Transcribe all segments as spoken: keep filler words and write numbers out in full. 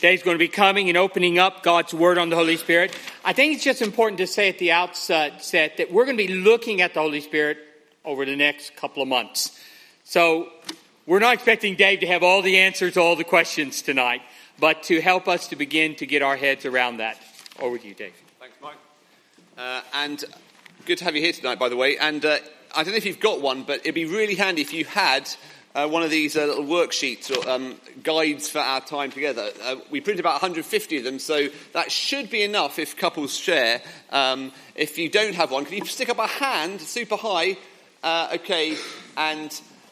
Dave's going to be coming and opening up God's Word on the Holy Spirit. I think it's just important to say at the outset that we're going to be looking at the Holy Spirit over the next couple of months. So we're not expecting Dave to have all the answers to all the questions tonight, but to help us to begin to get our heads around that. Over to you, Dave. Thanks, Mike. Uh, and good to have you here tonight, by the way. And uh, I don't know if you've got one, but it'd be really handy if you had Uh, one of these uh, little worksheets or um, guides for our time together. Uh, we printed about one hundred fifty of them, so that should be enough if couples share. Um, if you don't have one, can you stick up a hand super high? Uh, okay, and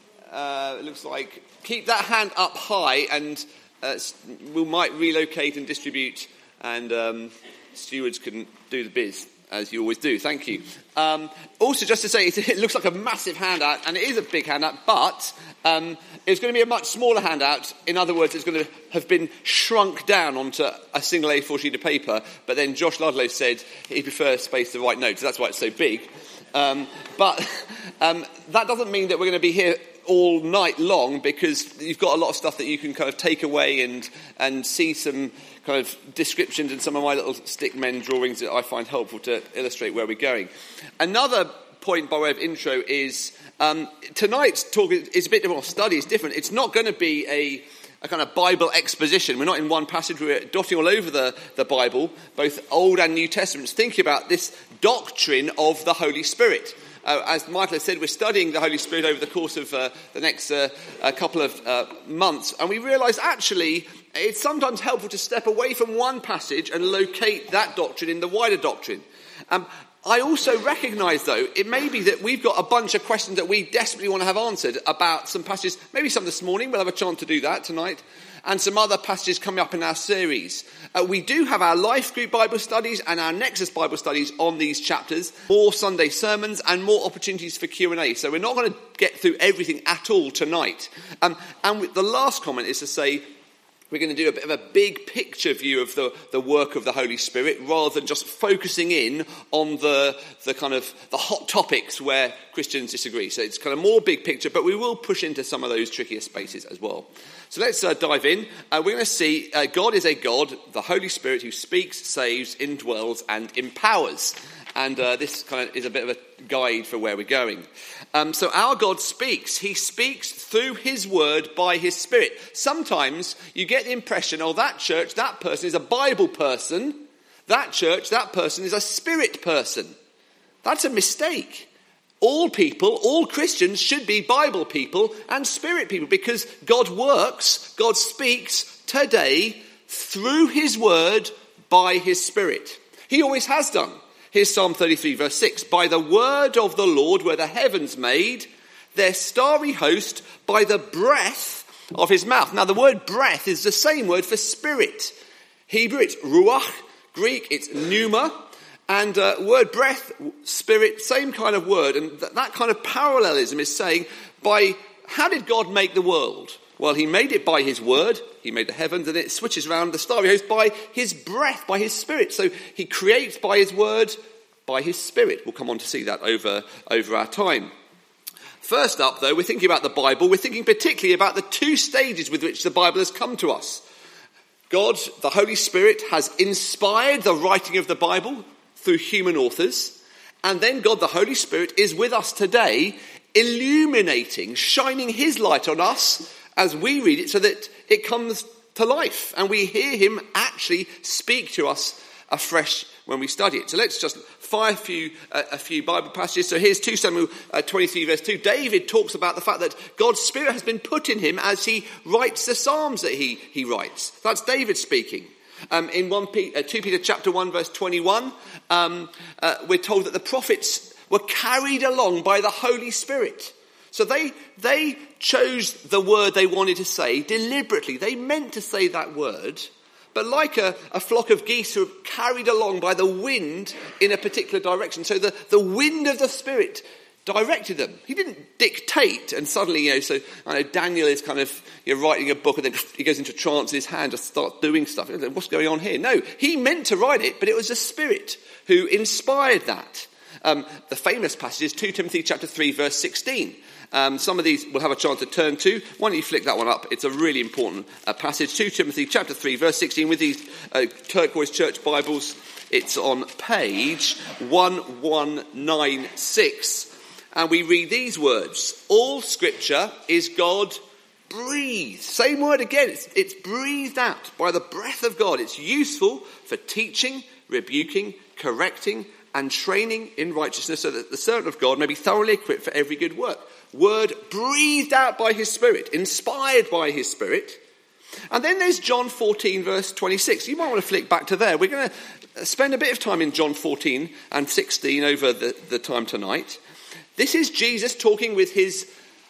uh, it looks like keep that hand up high, and uh, we might relocate and distribute, and um, stewards can do the biz, as you always do. Thank you. Um, also, just to say, it, it looks like a massive handout, and it is a big handout, but um, it's going to be a much smaller handout. In other words, it's going to have been shrunk down onto a single A four sheet of paper, but then Josh Ludlow said he prefers space to write notes, so that's why it's so big. Um, but um, that doesn't mean that we're going to be here all night long, because you've got a lot of stuff that you can kind of take away and and see some kind of descriptions and some of my little stick men drawings that I find helpful to illustrate where we're going. Another point by way of intro is um, tonight's talk is a bit more study, it's different. It's not going to be a, a kind of Bible exposition. We're not in one passage, we're dotting all over the, the Bible, both Old and New Testaments, thinking about this doctrine of the Holy Spirit. Uh, as Michael has said, we're studying the Holy Spirit over the course of uh, the next uh, a couple of uh, months, and we realise actually it's sometimes helpful to step away from one passage and locate that doctrine in the wider doctrine. Um, I also recognise, though, it may be that we've got a bunch of questions that we desperately want to have answered about some passages, maybe some this morning, we'll have a chance to do that tonight, and some other passages coming up in our series. Uh, we do have our life group Bible studies and our Nexus Bible studies on these chapters, more Sunday sermons and more opportunities for Q and A. So we're not going to get through everything at all tonight. Um, and the last comment is to say, we're going to do a bit of a big picture view of the, the work of the Holy Spirit rather than just focusing in on the, the kind of the hot topics where Christians disagree. So it's kind of more big picture, but we will push into some of those trickier spaces as well. So let's uh, dive in. Uh, we're going to see uh, God is a God, the Holy Spirit, who speaks, saves, indwells, and empowers. And uh, this kind of is a bit of a guide for where we're going. Um, so our God speaks. He speaks through his word by his Spirit. Sometimes you get the impression, oh, that church, that person is a Bible person. That church, that person is a Spirit person. That's a mistake. All people, all Christians should be Bible people and Spirit people, because God works, God speaks today through his word by his Spirit. He always has done. Here's Psalm thirty-three, verse six. By the word of the Lord were the heavens made, their starry host by the breath of his mouth. Now the word breath is the same word for spirit. Hebrew, it's ruach. Greek, it's pneuma. And uh, word breath, spirit, same kind of word. And th- that kind of parallelism is saying, by how did God make the world? Well, he made it by his word. He made the heavens, and it switches around the starry host by his breath, by his Spirit. So he creates by his word, by his Spirit. We'll come on to see that over, over our time. First up, though, we're thinking about the Bible. We're thinking particularly about the two stages with which the Bible has come to us. God, the Holy Spirit, has inspired the writing of the Bible through human authors. And then God, the Holy Spirit, is with us today, illuminating, shining his light on us as we read it, so that it comes to life and we hear him actually speak to us afresh when we study it. So let's just fire a few, uh, a few Bible passages. So here's two Samuel uh, twenty-three verse two. David talks about the fact that God's Spirit has been put in him as he writes the Psalms that he, he writes. That's David speaking. Um, in one P, uh, two Peter chapter one verse twenty-one, um, uh, we're told that the prophets were carried along by the Holy Spirit. So they they chose the word they wanted to say deliberately. They meant to say that word, but like a, a flock of geese who are carried along by the wind in a particular direction. So the, the wind of the Spirit directed them. He didn't dictate and suddenly, you know, so I know Daniel is kind of, you know, writing a book and then he goes into trance in his hand, just starts doing stuff. What's going on here? No, he meant to write it, but it was the Spirit who inspired that. Um, the famous passage is two Timothy chapter three, verse sixteen. Um, some of these we'll have a chance to turn to. Why don't you flick that one up? It's a really important uh, passage. two Timothy chapter three, verse sixteen, with these uh, turquoise church Bibles. It's on page one one nine six. And we read these words: all scripture is God breathed. Same word again. It's, it's breathed out by the breath of God. It's useful for teaching, rebuking, correcting, and training in righteousness, so that the servant of God may be thoroughly equipped for every good work. Word breathed out by his Spirit, inspired by his Spirit. And then there's John fourteen, verse twenty-six. You might want to flick back to there. We're going to spend a bit of time in John fourteen and sixteen over the, the time tonight. This is Jesus talking with his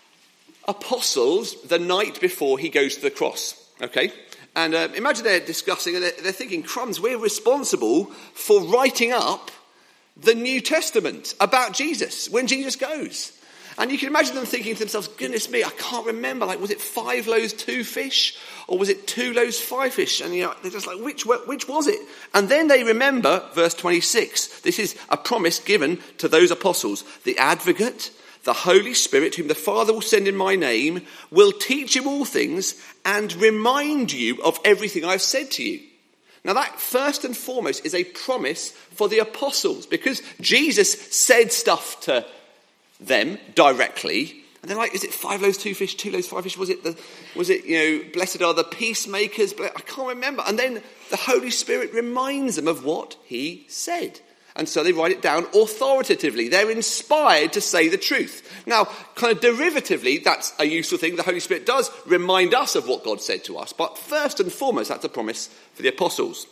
apostles the night before he goes to the cross. Okay? And uh, imagine they're discussing, and they're, they're thinking, crumbs, we're responsible for writing up the New Testament about Jesus, when Jesus goes. And you can imagine them thinking to themselves, goodness me, I can't remember, like, was it five loaves, two fish? Or was it two loaves, five fish? And you know, they're just like, which, which was it? And then they remember verse twenty-six. This is a promise given to those apostles. The advocate, the Holy Spirit, whom the Father will send in my name, will teach you all things and remind you of everything I've said to you. Now that, first and foremost, is a promise for the apostles, because Jesus said stuff to them directly, and they're like, is it five loaves, two fish, two loaves, five fish? Was it, the, was it, you know, blessed are the peacemakers? I can't remember. And then the Holy Spirit reminds them of what he said. And so they write it down authoritatively. They're inspired to say the truth. Now, kind of derivatively, that's a useful thing. The Holy Spirit does remind us of what God said to us. But first and foremost, that's a promise for the apostles.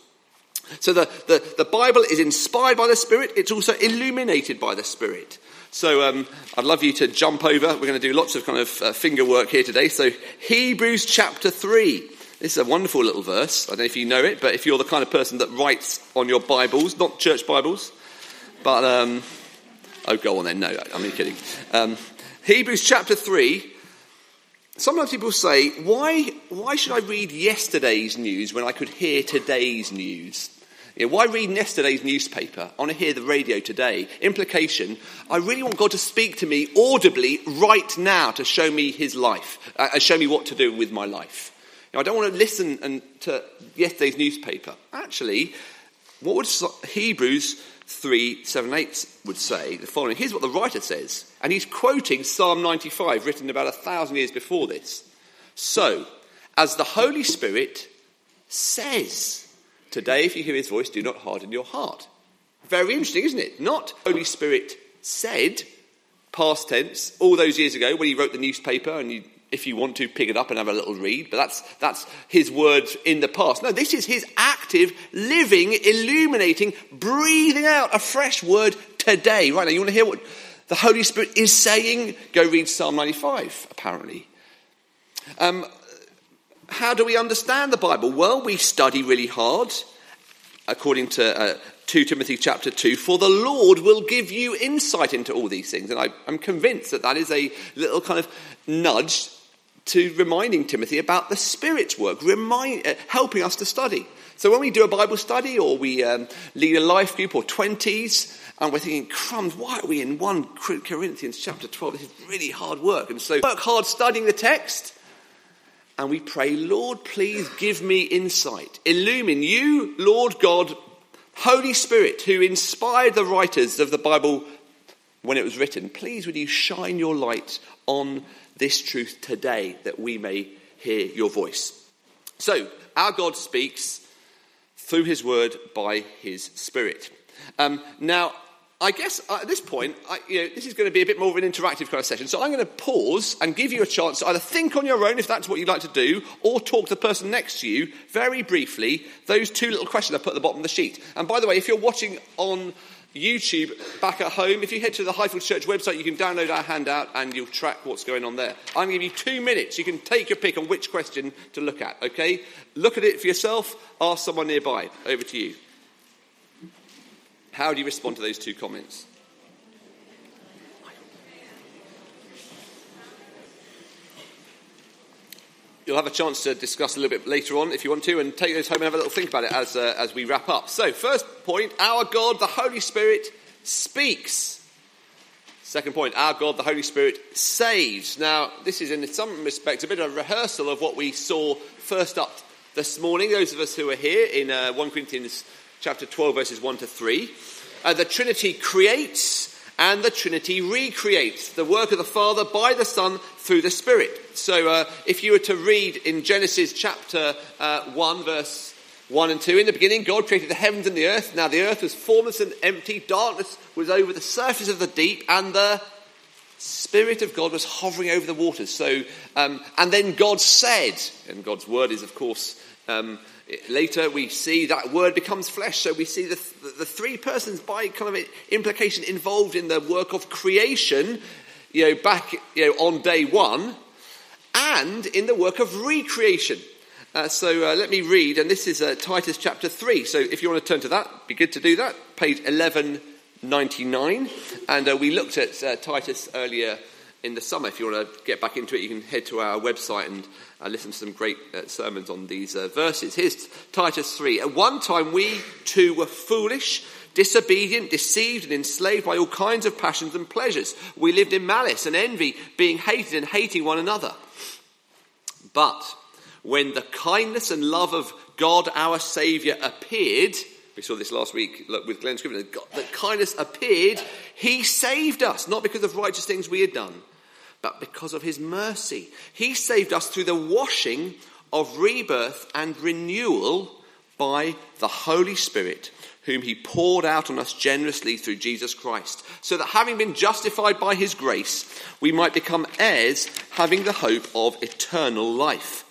So the, the, the Bible is inspired by the Spirit. It's also illuminated by the Spirit. So um, I'd love you to jump over. We're going to do lots of kind of uh, finger work here today. So Hebrews chapter three. This is a wonderful little verse. I don't know if you know it, but if you're the kind of person that writes on your Bibles, not church Bibles, but, um, oh, go on then. No, I'm only kidding. Um, Hebrews chapter three. Sometimes people say, why, why should I read yesterday's news when I could hear today's news? You know, why read yesterday's newspaper? I want to hear the radio today. Implication, I really want God to speak to me audibly right now to show me his life, uh, show me what to do with my life. You know, I don't want to listen and, to yesterday's newspaper. Actually, what would Hebrews three, seven, eight would say the following. Here's what the writer says. And he's quoting Psalm ninety-five, written about a thousand years before this. So, as the Holy Spirit says, today, if you hear his voice, do not harden your heart. Very interesting, isn't it? Not Holy Spirit said, past tense, all those years ago when he wrote the newspaper, and you, if you want to, pick it up and have a little read, but that's that's his words in the past. No, this is his active, living, illuminating, breathing out a fresh word today. Right now, you want to hear what the Holy Spirit is saying? Go read Psalm ninety-five, apparently. Um... How do we understand the Bible? Well, we study really hard, according to uh, two Timothy chapter two, for the Lord will give you insight into all these things. And I, I'm convinced that that is a little kind of nudge to reminding Timothy about the Spirit's work, remind, uh, helping us to study. So when we do a Bible study, or we um, lead a life group, or twenties, and we're thinking, crumbs, why are we in First Corinthians chapter twelve? This is really hard work. And so work hard studying the text. And we pray, Lord, please give me insight. Illumine you, Lord God, Holy Spirit, who inspired the writers of the Bible when it was written. Please, would you shine your light on this truth today, that we may hear your voice. So, our God speaks through his word by his Spirit. Um, now, I guess at this point, I, you know, this is going to be a bit more of an interactive kind of session. So I'm going to pause and give you a chance to either think on your own, if that's what you'd like to do, or talk to the person next to you very briefly. Those two little questions I put at the bottom of the sheet. And by the way, if you're watching on YouTube back at home, if you head to the Highfield Church website, you can download our handout and you'll track what's going on there. I'm going to give you two minutes. You can take your pick on which question to look at, okay? Look at it for yourself. Ask someone nearby. Over to you. How do you respond to those two comments? You'll have a chance to discuss a little bit later on if you want to, and take those home and have a little think about it as uh, as we wrap up. So, first point, our God, the Holy Spirit, speaks. Second point, our God, the Holy Spirit, saves. Now, this is in some respects a bit of a rehearsal of what we saw first up this morning. Those of us who are here in uh, First Corinthians chapter twelve, verses one to three. Uh, the Trinity creates and the Trinity recreates. The work of the Father by the Son through the Spirit. So uh, if you were to read in Genesis chapter uh, one, verse one and two, in the beginning God created the heavens and the earth. Now the earth was formless and empty. Darkness was over the surface of the deep, and the Spirit of God was hovering over the waters. So, um, and then God said, and God's word is, of course, um, later we see that word becomes flesh. So we see the, the, the three persons by kind of implication involved in the work of creation, you know, back you know on day one, and in the work of recreation. Uh, so uh, let me read, and this is uh, Titus chapter three. So if you want to turn to that, it'd be good to do that. Page eleven ninety-nine, and uh, we looked at uh, Titus earlier in the summer. If you want to get back into it, you can head to our website and uh, listen to some great uh, sermons on these uh, verses. Here's Titus three. At one time we too were foolish, disobedient, deceived and enslaved by all kinds of passions and pleasures. We lived in malice and envy, being hated and hating one another. But when the kindness and love of God our Saviour appeared, we saw this last week with Glenn Scrivener, that kindness appeared, he saved us, not because of righteous things we had done, but because of his mercy. He saved us through the washing of rebirth and renewal by the Holy Spirit, whom he poured out on us generously through Jesus Christ, so that having been justified by his grace, we might become heirs, having the hope of eternal life.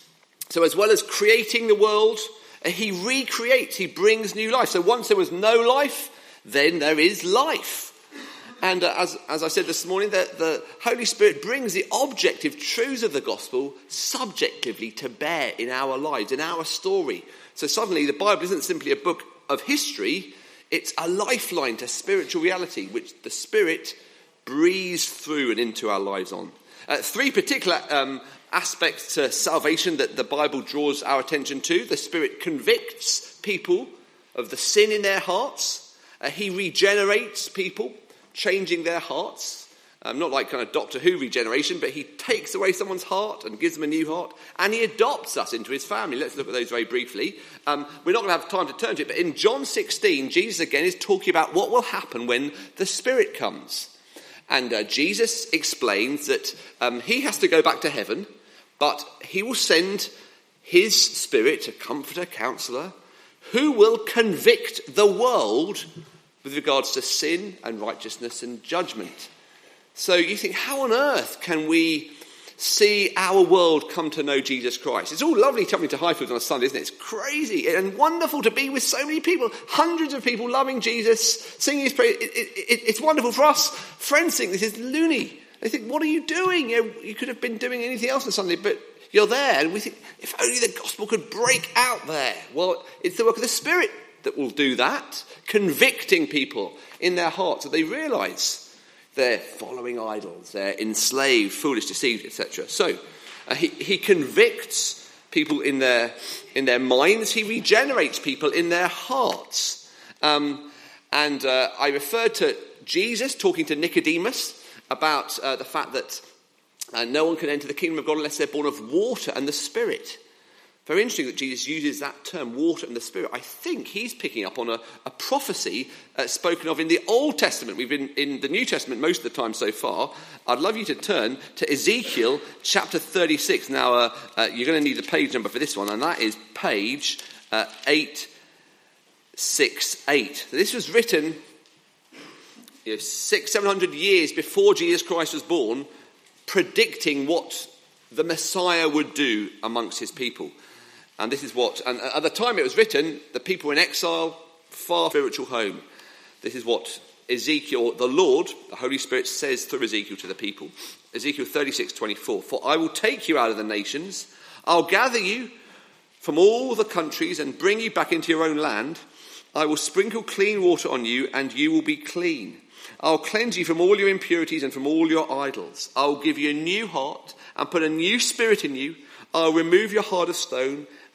So as well as creating the world, he recreates, he brings new life. So once there was no life, then there is life. And uh, as, as I said this morning, the, the Holy Spirit brings the objective truths of the gospel subjectively to bear in our lives, in our story. So suddenly the Bible isn't simply a book of history, it's a lifeline to spiritual reality, which the Spirit breathes through and into our lives on. Uh, three particular um, aspects to salvation that the Bible draws our attention to. The Spirit convicts people of the sin in their hearts. Uh, he regenerates people, changing their hearts. Um, not like kind of Doctor Who regeneration, but he takes away someone's heart and gives them a new heart. And he adopts us into his family. Let's look at those very briefly. Um, we're not going to have time to turn to it, but in John sixteen, Jesus again is talking about what will happen when the Spirit comes. And uh, Jesus explains that um, he has to go back to heaven, but he will send his Spirit, a comforter, counselor, who will convict the world with regards to sin and righteousness and judgment. So you think, how on earth can we see our world come to know Jesus Christ? It's all lovely coming to Highfield on a Sunday, isn't it? It's crazy and wonderful to be with so many people, hundreds of people loving Jesus, singing his praise. It, it, it, it's wonderful for us. Friends think this is loony. They think, what are you doing? You know, you could have been doing anything else on Sunday, but you're there. And we think, if only the gospel could break out there. Well, it's the work of the Spirit that will do that, convicting people in their hearts so they realise they're following idols, they're enslaved, foolish, deceived, et cetera. So uh, he, he convicts people in their in their minds. He regenerates people in their hearts. Um, and uh, I referred to Jesus talking to Nicodemus about uh, the fact that uh, no one can enter the kingdom of God unless they're born of water and the Spirit. Very interesting that Jesus uses that term, water and the Spirit. I think he's picking up on a, a prophecy uh, spoken of in the Old Testament. We've been in the New Testament most of the time so far. I'd love you to turn to Ezekiel chapter thirty-six. Now, uh, uh, you're going to need the page number for this one, and that is page uh, eight sixty-eight. This was written you know, six, seven hundred years before Jesus Christ was born, predicting what the Messiah would do amongst his people. And this is what, and at the time it was written, the people were in exile, far spiritual home. This is what Ezekiel, the Lord, the Holy Spirit, says through Ezekiel to the people. Ezekiel thirty-six twenty-four. For I will take you out of the nations, I'll gather you from all the countries and bring you back into your own land. I will sprinkle clean water on you, and you will be clean. I'll cleanse you from all your impurities and from all your idols. I'll give you a new heart and put a new spirit in you. I'll remove your heart of stone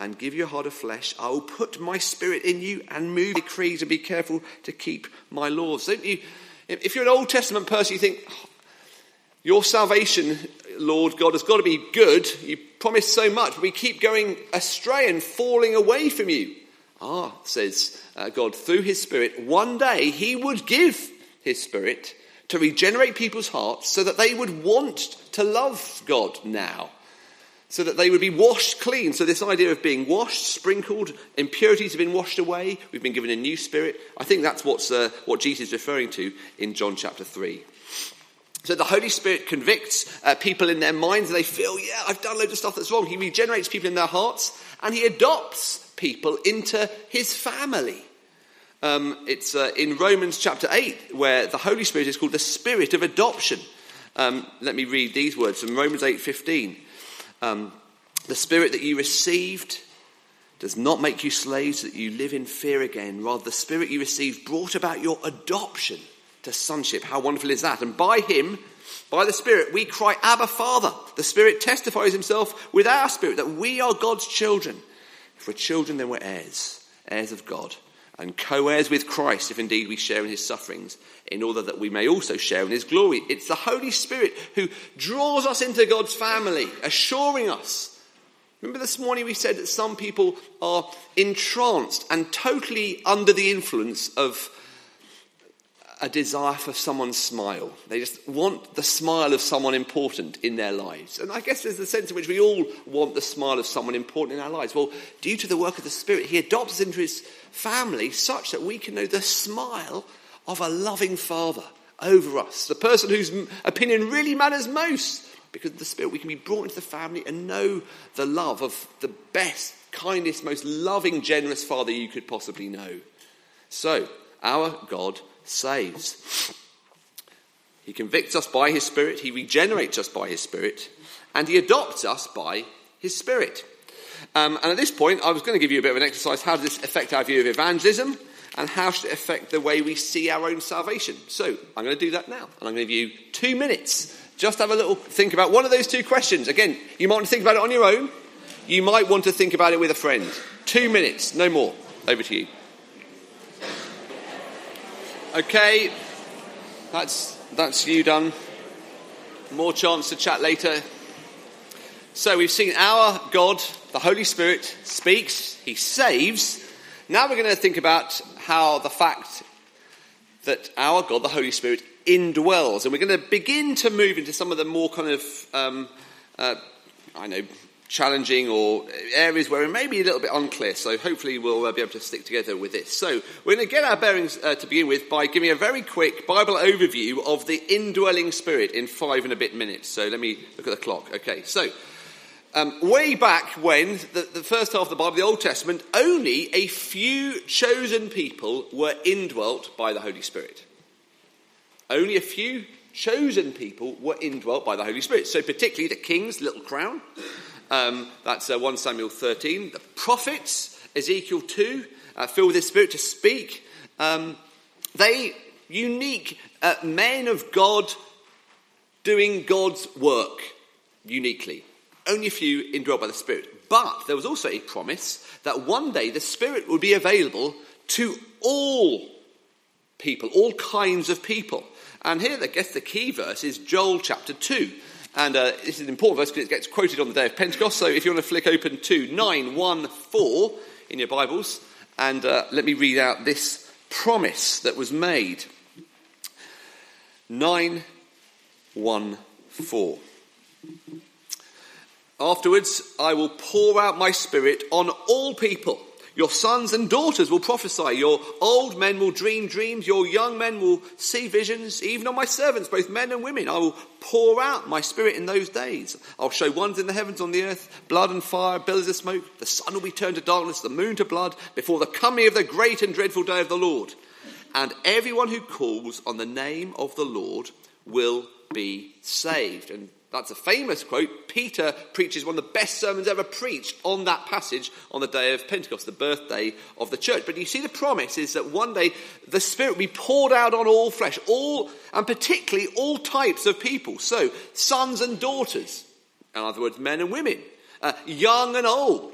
and give you a heart of flesh. I will put my spirit in you and move decrees and be careful to keep my laws. Don't you? If you're an Old Testament person, you think, oh, your salvation, Lord God, has got to be good. You promised so much, but we keep going astray and falling away from you. Ah, says uh, God, through his Spirit, one day he would give his Spirit to regenerate people's hearts so that they would want to love God now, so that they would be washed clean. So this idea of being washed, sprinkled, impurities have been washed away, we've been given a new spirit. I think that's what's, uh, what Jesus is referring to in John chapter three. So the Holy Spirit convicts uh, people in their minds and they feel, yeah, I've done loads of stuff that's wrong. He regenerates people in their hearts and he adopts people into his family. Um, it's uh, in Romans chapter eight where the Holy Spirit is called the Spirit of adoption. Um, let me read these words from Romans eight fifteen. Um, the Spirit that you received does not make you slaves so that you live in fear again. Rather, the Spirit you received brought about your adoption to sonship. How wonderful is that? And by him, by the Spirit, we cry, Abba, Father. The Spirit testifies himself with our spirit that we are God's children. If we're children, then we're heirs, heirs of God, and co-heirs with Christ, if indeed we share in his sufferings, in order that we may also share in his glory. It's the Holy Spirit who draws us into God's family, assuring us. Remember this morning we said that some people are entranced and totally under the influence of a desire for someone's smile. They just want the smile of someone important in their lives. And I guess there's the sense in which we all want the smile of someone important in our lives. Well, due to the work of the Spirit, he adopts us into his family such that we can know the smile of a loving Father over us. The person whose opinion really matters most. Because of the Spirit, we can be brought into the family and know the love of the best, kindest, most loving, generous Father you could possibly know. So, our God saves. He convicts us by his Spirit, he regenerates us by his Spirit, and he adopts us by his Spirit. Um, and at this point, I was going to give you a bit of an exercise. How does this affect our view of evangelism? And how should it affect the way we see our own salvation? So, I'm going to do that now. And I'm going to give you two minutes. Just have a little think about one of those two questions. Again, you might want to think about it on your own. You might want to think about it with a friend. Two minutes, no more. Over to you. Okay, that's that's you done. More chance to chat later. So we've seen our God, the Holy Spirit, speaks, he saves. Now we're going to think about how the fact that our God, the Holy Spirit, indwells. And we're going to begin to move into some of the more kind of, um, uh, I know, challenging or areas where it may be a little bit unclear. So hopefully we'll uh, be able to stick together with this. So we're going to get our bearings uh, to begin with by giving a very quick Bible overview of the indwelling Spirit in five and a bit minutes. So let me look at the clock. Okay, so um, way back when, the, the first half of the Bible, the Old Testament, only a few chosen people were indwelt by the Holy Spirit. Only a few chosen people were indwelt by the Holy Spirit. So particularly the king's little crown. Um, that's uh, First Samuel thirteen. The prophets, Ezekiel two, uh, filled with the Spirit to speak. Um, they, unique uh, men of God doing God's work uniquely. Only a few indwelt by the Spirit. But there was also a promise that one day the Spirit would be available to all people, all kinds of people. And here, I guess the key verse is Joel chapter two. And uh, this is an important verse because it gets quoted on the day of Pentecost. So if you want to flick open to nine one four in your Bibles, and uh, let me read out this promise that was made. nine one four. Afterwards, I will pour out my Spirit on all people. Your sons and daughters will prophesy. Your old men will dream dreams. Your young men will see visions. Even on my servants, both men and women, I will pour out my Spirit in those days. I'll show wonders in the heavens, on the earth, blood and fire, billows of smoke. The sun will be turned to darkness, the moon to blood, before the coming of the great and dreadful day of the Lord. And everyone who calls on the name of the Lord will be saved. And that's a famous quote. Peter preaches one of the best sermons ever preached on that passage on the day of Pentecost, the birthday of the church. But you see, the promise is that one day the Spirit will be poured out on all flesh, all, and particularly all types of people. So, sons and daughters, in other words, men and women, uh, young and old,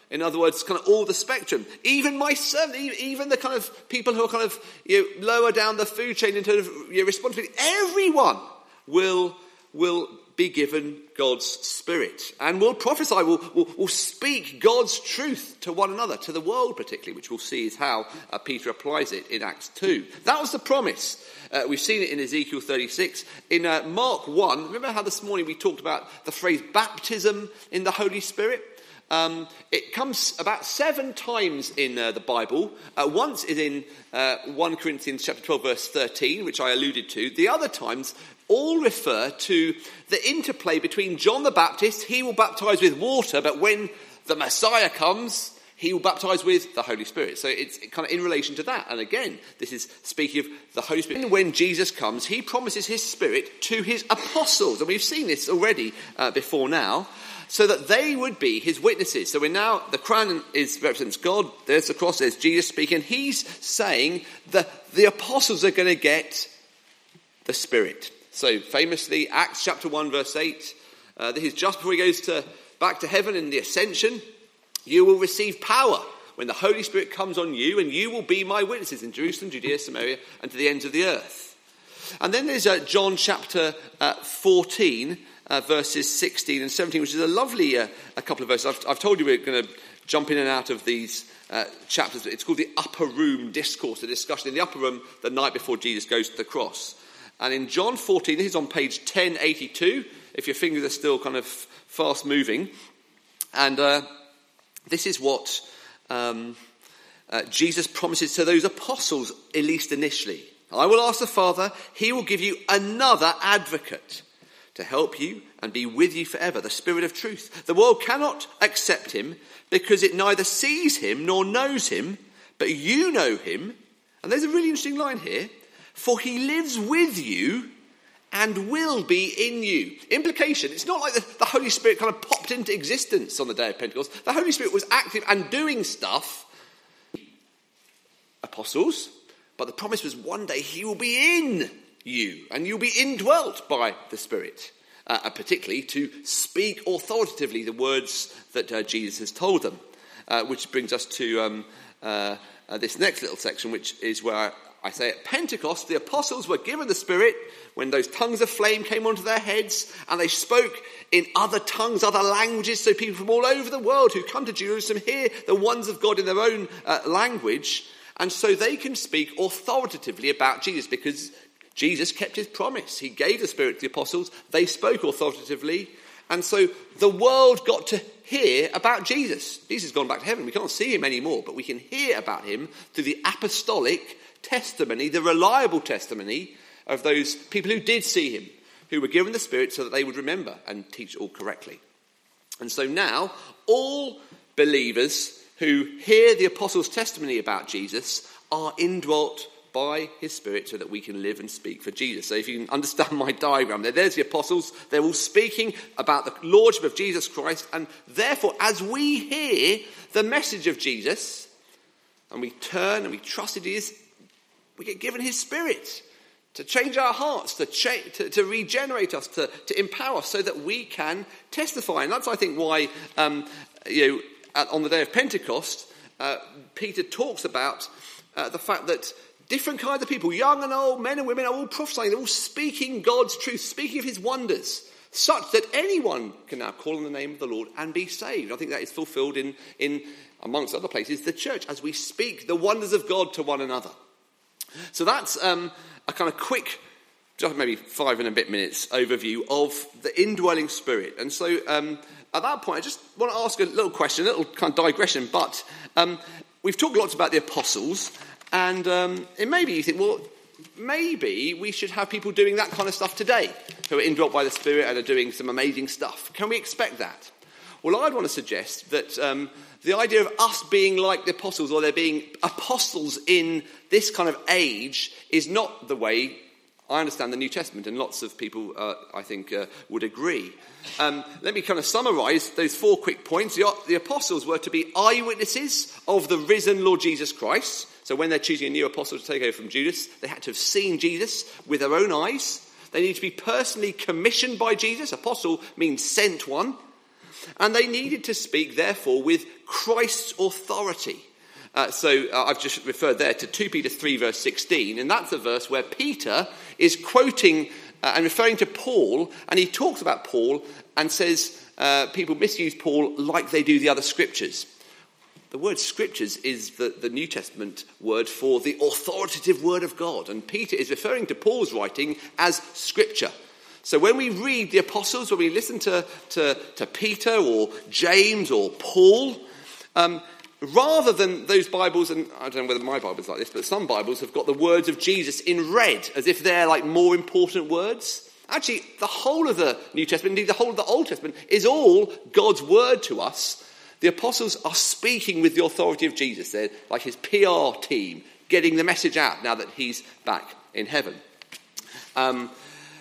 In other words, kind of all the spectrum. Even myself, even the kind of people who are kind of, you know, lower down the food chain in terms of, you know, responsibility. Everyone will, will be given God's Spirit and will prophesy, will, will, will speak God's truth to one another, to the world particularly, which we'll see is how uh, Peter applies it in Acts two. That was the promise. Uh, we've seen it in Ezekiel thirty-six. In uh, Mark one, remember how this morning we talked about the phrase baptism in the Holy Spirit? Um, it comes about seven times in uh, the Bible. Uh, once is in uh, First Corinthians chapter twelve, verse thirteen, which I alluded to. The other times all refer to the interplay between John the Baptist. He will baptize with water, but when the Messiah comes, he will baptize with the Holy Spirit. So it's kind of in relation to that. And again, this is speaking of the Holy Spirit. And when Jesus comes, he promises his Spirit to his apostles. And we've seen this already uh, before now. So that they would be his witnesses. So we're now, the crown is represents God. There's the cross, there's Jesus speaking. He's saying that the apostles are going to get the Spirit. So famously, Acts chapter one, verse eight. Uh, this is just before he goes to back to heaven in the ascension. You will receive power when the Holy Spirit comes on you, and you will be my witnesses in Jerusalem, Judea, Samaria, and to the ends of the earth. And then there's uh, John chapter uh, fourteen. Uh, verses sixteen and seventeen, which is a lovely uh, a couple of verses. I've, I've told you we're going to jump in and out of these uh, chapters. It's called the upper room discourse, the discussion in the upper room the night before Jesus goes to the cross. And in John fourteen, this is on page ten eighty-two, if your fingers are still kind of fast moving. And uh, this is what um, uh, Jesus promises to those apostles, at least initially. I will ask the Father, he will give you another advocate to help you and be with you forever, the Spirit of truth. The world cannot accept him because it neither sees him nor knows him, but you know him. And there's a really interesting line here. For he lives with you and will be in you. Implication, it's not like the, the Holy Spirit kind of popped into existence on the day of Pentecost. The Holy Spirit was active and doing stuff. Apostles, but the promise was one day he will be in you, and you'll be indwelt by the Spirit, uh, and particularly to speak authoritatively the words that uh, Jesus has told them, uh, which brings us to um, uh, uh, this next little section, which is where I say at Pentecost, the apostles were given the Spirit when those tongues of flame came onto their heads, and they spoke in other tongues, other languages, so people from all over the world who come to Jerusalem hear the ones of God in their own uh, language, and so they can speak authoritatively about Jesus, because Jesus kept his promise. He gave the Spirit to the apostles. They spoke authoritatively. And so the world got to hear about Jesus. Jesus has gone back to heaven. We can't see him anymore, but we can hear about him through the apostolic testimony, the reliable testimony of those people who did see him, who were given the Spirit so that they would remember and teach all correctly. And so now all believers who hear the apostles' testimony about Jesus are indwelt by his Spirit so that we can live and speak for Jesus. So if you can understand my diagram there, there's the apostles. They're all speaking about the lordship of Jesus Christ. And therefore, as we hear the message of Jesus and we turn and we trust in Jesus, we get given his Spirit to change our hearts, to, cha- to, to regenerate us, to, to empower us so that we can testify. And that's, I think, why um, you know, at, on the day of Pentecost, uh, Peter talks about uh, the fact that different kinds of people, young and old, men and women, are all prophesying. They're all speaking God's truth, speaking of his wonders, such that anyone can now call on the name of the Lord and be saved. I think that is fulfilled in, in amongst other places, the church, as we speak the wonders of God to one another. So that's um, a kind of quick, just maybe five and a bit minutes overview of the indwelling Spirit. And so um, at that point, I just want to ask a little question, a little kind of digression, but um, we've talked lots about the apostles. And um, it maybe you think, well, maybe we should have people doing that kind of stuff today, who are indwelt by the Spirit and are doing some amazing stuff. Can we expect that? Well, I'd want to suggest that um, the idea of us being like the apostles, or there being apostles in this kind of age, is not the way I understand the New Testament, and lots of people, uh, I think, uh, would agree. Um, let me kind of summarise those four quick points. The, the apostles were to be eyewitnesses of the risen Lord Jesus Christ. So when they're choosing a new apostle to take over from Judas, they had to have seen Jesus with their own eyes. They need to be personally commissioned by Jesus. Apostle means sent one. And they needed to speak, therefore, with Christ's authority. Uh, so uh, I've just referred there to Second Peter three, verse sixteen, and that's a verse where Peter is quoting uh, and referring to Paul, and he talks about Paul and says uh, people misuse Paul like they do the other scriptures. The word scriptures is the, the New Testament word for the authoritative word of God, and Peter is referring to Paul's writing as scripture. So when we read the apostles, when we listen to, to, to Peter or James or Paul, um, rather than those Bibles, and I don't know whether my Bible's like this, but some Bibles have got the words of Jesus in red, as if they're like more important words. Actually, the whole of the New Testament, indeed the whole of the Old Testament, is all God's word to us. The apostles are speaking with the authority of Jesus. They're like his P R team, getting the message out now that he's back in heaven. Um,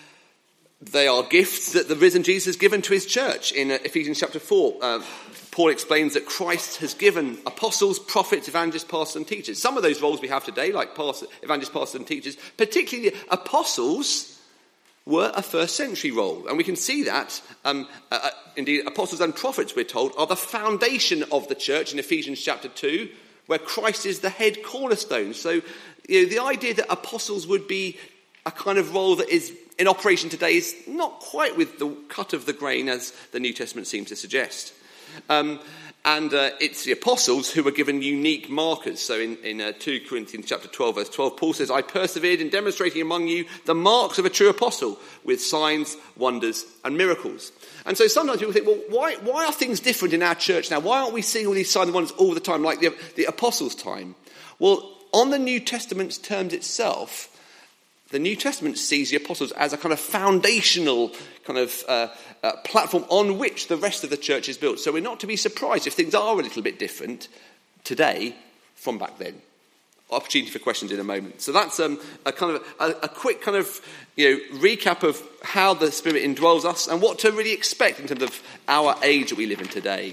they are gifts that the risen Jesus has given to his church. In uh, Ephesians chapter four, uh, Paul explains that Christ has given apostles, prophets, evangelists, pastors and teachers. Some of those roles we have today, like pastor, evangelists, pastors and teachers, particularly the apostles, were a first century role. And we can see that, um, uh, indeed, apostles and prophets, we're told, are the foundation of the church in Ephesians chapter two, where Christ is the head cornerstone. So you know, the idea that apostles would be a kind of role that is in operation today is not quite with the cut of the grain as the New Testament seems to suggest. Um, and uh, it's the apostles who were given unique markers. So in, in uh, Second Corinthians chapter twelve, verse twelve, Paul says, I persevered in demonstrating among you the marks of a true apostle with signs, wonders and miracles. And so sometimes people think, well, why, why are things different in our church now? Why aren't we seeing all these signs and wonders all the time like the, the apostles' time? Well, on the New Testament's terms itself, the New Testament sees the apostles as a kind of foundational kind of uh, uh, platform on which the rest of the church is built. So we're not to be surprised if things are a little bit different today from back then. Opportunity for questions in a moment. So that's um, a kind of a, a quick kind of you know recap of how the Spirit indwells us and what to really expect in terms of our age that we live in today.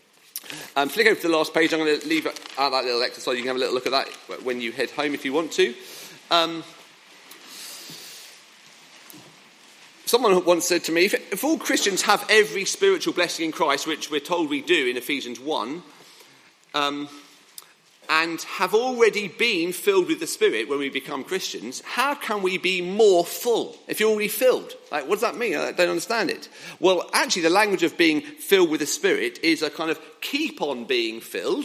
Um, flick over to the last page. I'm going to leave out that little exercise. You can have a little look at that when you head home if you want to. Um, Someone once said to me, if, if all Christians have every spiritual blessing in Christ, which we're told we do in Ephesians one, um, and have already been filled with the Spirit when we become Christians, how can we be more full if you're already filled? Like, what does that mean? I don't understand it. Well, actually, the language of being filled with the Spirit is a kind of keep on being filled.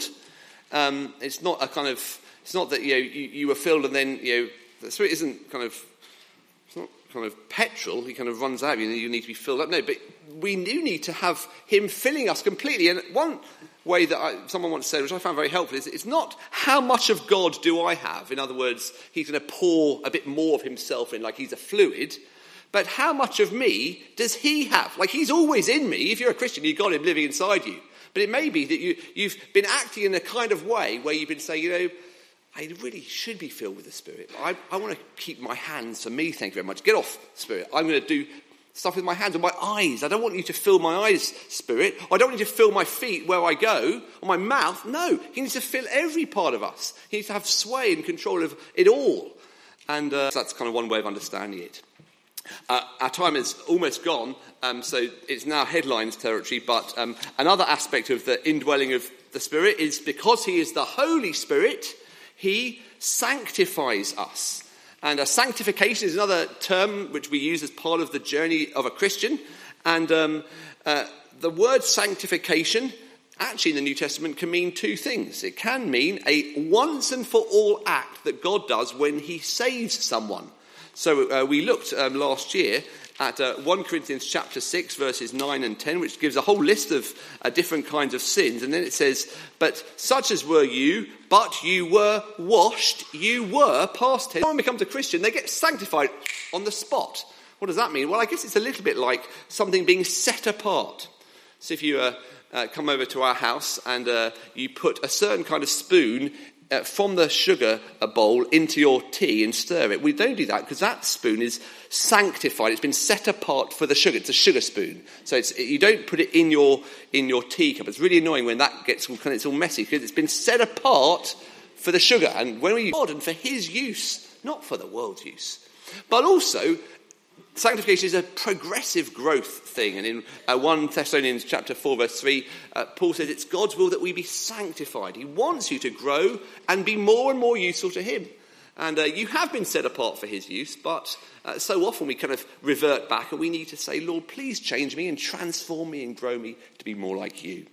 Um, it's not a kind of, it's not that, you know, you, you were filled and then, you know, the Spirit isn't kind of, it's not kind of petrol, he kind of runs out, you know, you need to be filled up. No, but we do need to have him filling us completely. And one way that I, someone once said, which I found very helpful, is it's not how much of God do I have. In other words, he's going to pour a bit more of himself in, like he's a fluid. But how much of me does he have? Like, he's always in me. If you're a Christian, you've got him living inside you. But it may be that you, you've been acting in a kind of way where you've been saying, you know, I really should be filled with the Spirit. I, I want to keep my hands for me, thank you very much. Get off, Spirit. I'm going to do stuff with my hands and my eyes. I don't want you to fill my eyes, Spirit. I don't want you to fill my feet where I go, or my mouth. No, he needs to fill every part of us. He needs to have sway and control of it all. And uh, so that's kind of one way of understanding it. Uh, our time is almost gone, um, so it's now headlines territory. But um, another aspect of the indwelling of the Spirit is because he is the Holy Spirit, he sanctifies us. And uh, sanctification is another term which we use as part of the journey of a Christian. And um, uh, the word sanctification, actually in the New Testament, can mean two things. It can mean a once and for all act that God does when he saves someone. So uh, we looked um, last year at uh, First Corinthians chapter six, verses nine and ten, which gives a whole list of uh, different kinds of sins. And then it says, but such as were you, but you were washed, you were, past tense. When someone becomes a Christian, they get sanctified on the spot. What does that mean? Well, I guess it's a little bit like something being set apart. So if you uh, uh, come over to our house and uh, you put a certain kind of spoon Uh, from the sugar bowl into your tea and stir it. We don't do that because that spoon is sanctified. It's been set apart for the sugar. It's a sugar spoon. So it's, you don't put it in your in your teacup. It's really annoying when that gets all, it's all messy because it's been set apart for the sugar. And when we use God and for his use, not for the world's use. But also, Sanctification is a progressive growth thing. And in uh, First Thessalonians chapter four, verse three, uh, Paul says it's God's will that we be sanctified. He wants you to grow and be more and more useful to him. And uh, you have been set apart for his use, but uh, so often we kind of revert back and we need to say, Lord, please change me and transform me and grow me to be more like you.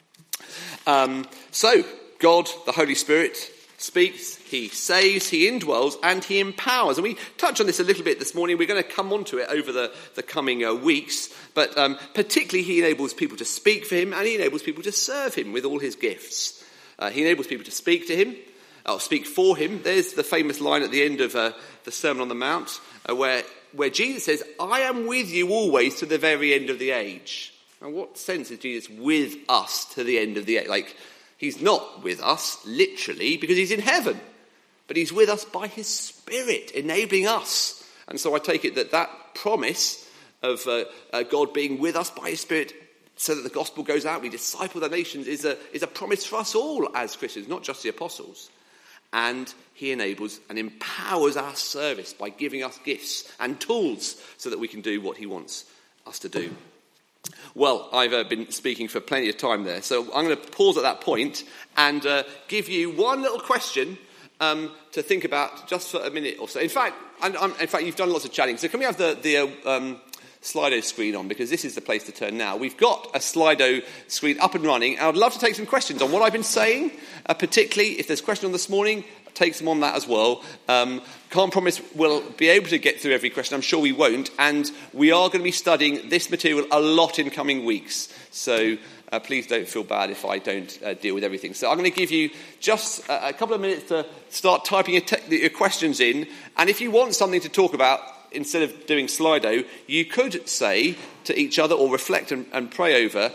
Um, so, God, the Holy Spirit, speaks, he saves, he indwells, and he empowers. And we touched on this a little bit this morning. We're going to come on to it over the, the coming uh, weeks. But um, particularly he enables people to speak for him, and he enables people to serve him with all his gifts. Uh, he enables people to speak to him, or speak for him. There's the famous line at the end of uh, the Sermon on the Mount, uh, where, where Jesus says, I am with you always to the very end of the age. Now, what sense is Jesus with us to the end of the age? Like, he's not with us, literally, because he's in heaven. But he's with us by his Spirit, enabling us. And so I take it that that promise of uh, uh, God being with us by his Spirit so that the gospel goes out, we disciple the nations, is a, is a promise for us all as Christians, not just the apostles. And he enables and empowers our service by giving us gifts and tools so that we can do what he wants us to do. Well, I've uh, been speaking for plenty of time there, so I'm going to pause at that point and uh, give you one little question um, to think about just for a minute or so. In fact, I'm, I'm, in fact, you've done lots of chatting, so can we have the, the uh, um, Slido screen on, because this is the place to turn now. We've got a Slido screen up and running, and I'd love to take some questions on what I've been saying, uh, particularly if there's a question on this morning, take some on that as well. Um, can't promise we'll be able to get through every question. I'm sure we won't. And we are going to be studying this material a lot in coming weeks. So uh, please don't feel bad if I don't uh, deal with everything. So I'm going to give you just a, a couple of minutes to start typing your, te- your questions in. And if you want something to talk about, instead of doing Slido, you could say to each other or reflect and, and pray over,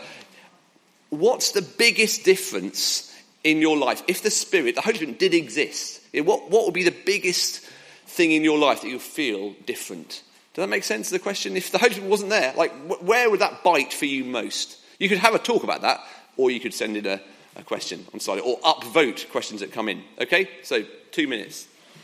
what's the biggest difference in your life? If the Spirit, the Holy Spirit did exist, what, what would be the biggest thing in your life that you feel different? Does that make sense to the question? If the Holy Spirit wasn't there, like where would that bite for you most? You could have a talk about that, or you could send in a, a question on Slido, or upvote questions that come in. Okay? So, two minutes.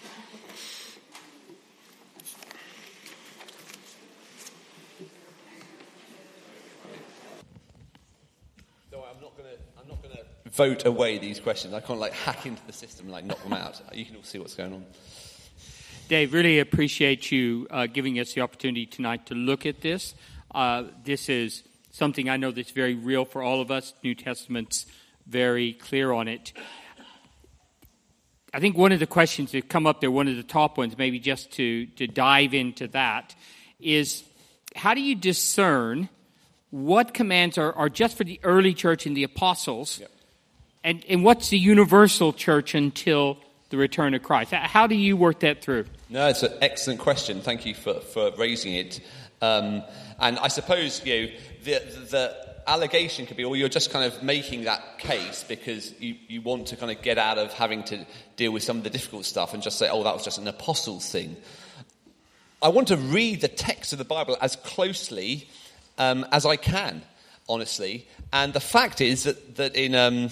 Vote away these questions. I can't like hack into the system and like knock them out. You can all see what's going on. Dave, really appreciate you uh, giving us the opportunity tonight to look at this. Uh, this is something I know that's very real for all of us. New Testament's very clear on it. I think one of the questions that come up there, one of the top ones, maybe just to, to dive into that, is how do you discern what commands are, are just for the early church and the apostles, yep. And, and what's the universal church until the return of Christ? How do you work that through? No, it's an excellent question. Thank you for, for raising it. Um, and I suppose, you know, the, the allegation could be, well, you're just kind of making that case because you, you want to kind of get out of having to deal with some of the difficult stuff and just say, oh, that was just an apostles thing. I want to read the text of the Bible as closely um, as I can, honestly. And the fact is that, that in... Um,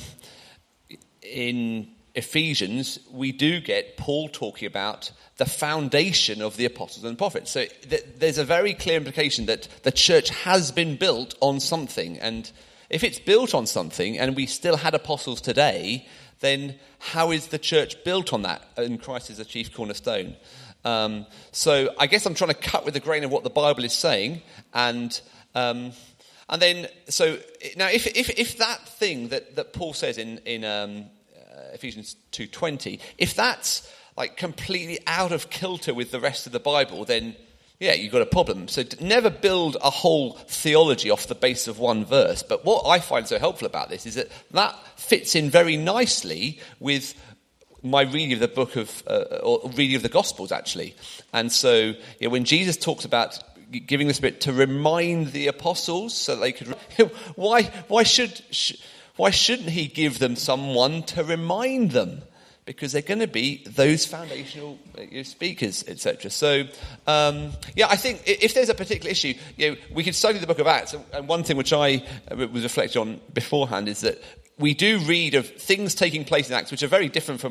In Ephesians, we do get Paul talking about the foundation of the apostles and prophets. So th- there's a very clear implication that the church has been built on something. And if it's built on something and we still had apostles today, then how is the church built on that? And Christ is the chief cornerstone. Um, so I guess I'm trying to cut with the grain of what the Bible is saying. And... Um, And then, so now, if if if that thing that, that Paul says in in um, uh, Ephesians two twenty, if that's like completely out of kilter with the rest of the Bible, then yeah, you've got a problem. So never build a whole theology off the base of one verse. But what I find so helpful about this is that that fits in very nicely with my reading of the book of uh, or reading of the Gospels, actually. And so, you know, when Jesus talks about giving the Spirit to remind the apostles so they could... Why why should why shouldn't he give them someone to remind them? Because they're going to be those foundational speakers, et cetera. So, um, yeah, I think if there's a particular issue, you know, we could study the book of Acts. And one thing which I was reflecting on beforehand is that we do read of things taking place in Acts which are very different from